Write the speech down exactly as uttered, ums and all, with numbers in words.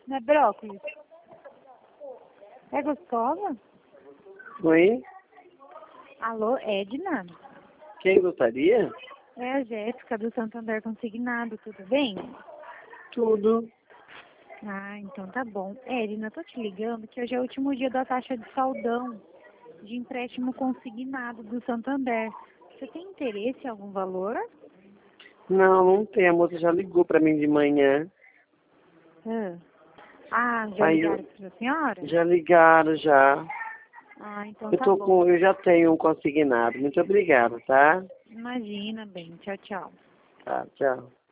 Não é brócolis? É gostosa? Oi? Alô, Edna? Quem gostaria? É a Jéssica do Santander Consignado, tudo bem? Tudo. Ah, então tá bom. Edna, eu tô te ligando que hoje é o último dia da taxa de saldão de empréstimo consignado do Santander. Você tem interesse em algum valor? Não, não tem. A moça já ligou pra mim de manhã. Ah, ah já Aí ligaram eu, pra senhora? já ligaram, já. Ah, então Eu tá tô bom. com, eu já tenho um consignado. Muito obrigado, tá? Imagina, bem. Tchau, tchau. Tá, tchau.